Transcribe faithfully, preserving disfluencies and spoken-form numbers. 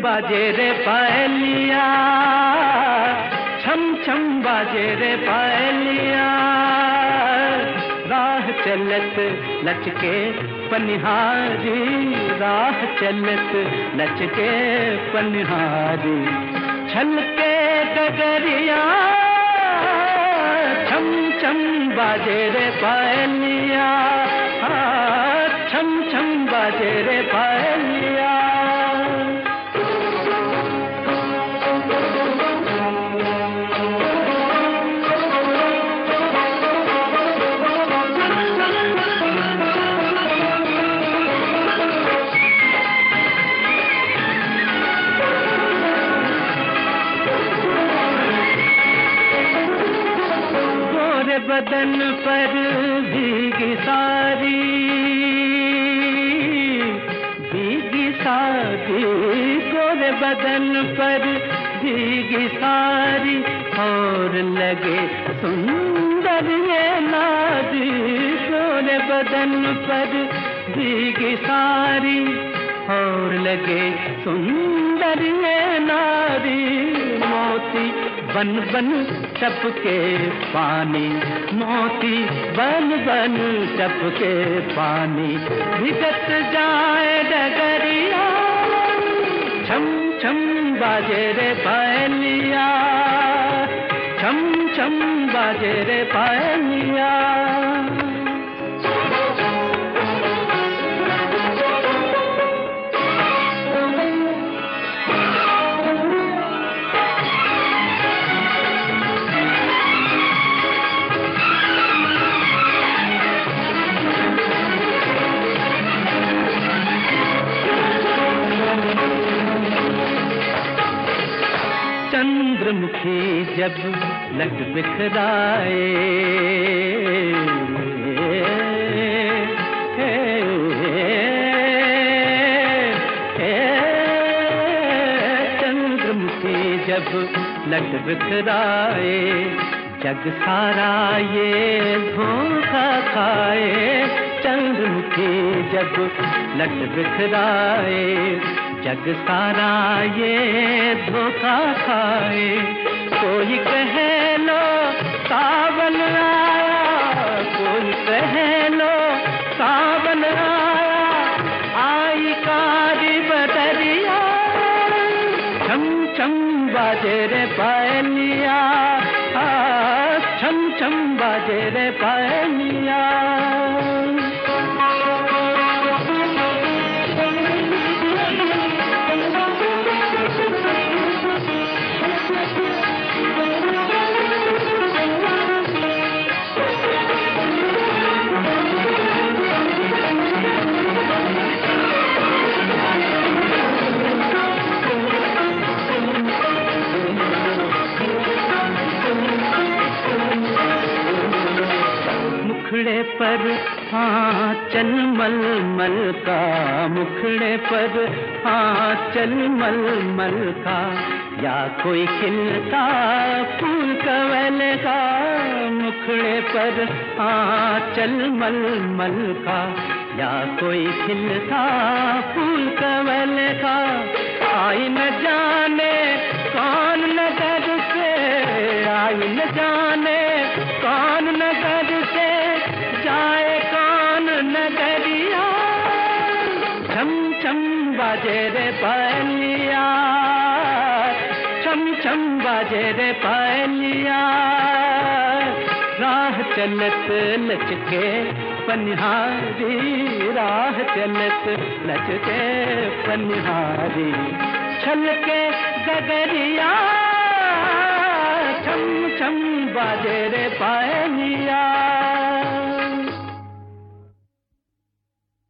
बाजे रे पायलिया, छम छम बाजे रे पायलिया। राह चलत लचके पनिहारी, राह चलत लचके पनिहारी। छलके डगरिया, छम छम बाजे रे पायलिया, छम छम बाजे रे पायलिया। बदन पर भीगी सारी, भीगी सारी, गोरे बदन पर भीगी सारी। और लगे सुंदर ये नारी, गोरे बदन पर भीगी सारी। और लगे सुंदर ये नारी। मोती बन बन टपके पानी, मोती बन बन टपके पानी। भिगत जाए डगरिया, छम छम बाजे रे पायलिया, छम छम बाजे रे पायलिया। चंद्रमुखी जब लट बिखराए, चंद्रमुखी जब लट बिखराए। जग सारा ये धोखा खाए, चंद्रमुखी जब लट बिखराए। जग सारा ये धोखा खाए। कोई कहे लो सावन आया, कोई कहे लो सावन आया। आई कारी बदरिया, छम छम बाजे रे पायलिया, छम छम बाजे रे पायलिया। मुखड़े पर हाँ चल मल मल का, मुखड़े पर हाँ चल मल मल का। या कोई खिलता फूल कवल का, मुखड़े पर हाँ चल मल मल का। या कोई खिलता फूल कवल का। आई न जाने कौन नगर से, आई न जाने कौन नगर से। जाए कौन नगरिया, छम छम बाजे रे पायलिया, छम छम बाजे रे पायलिया। राह चलत लचके पनिहारी, राह चलत लचके पनिहारी। छलके गगरिया, छम छम बाजे रे पायलिया।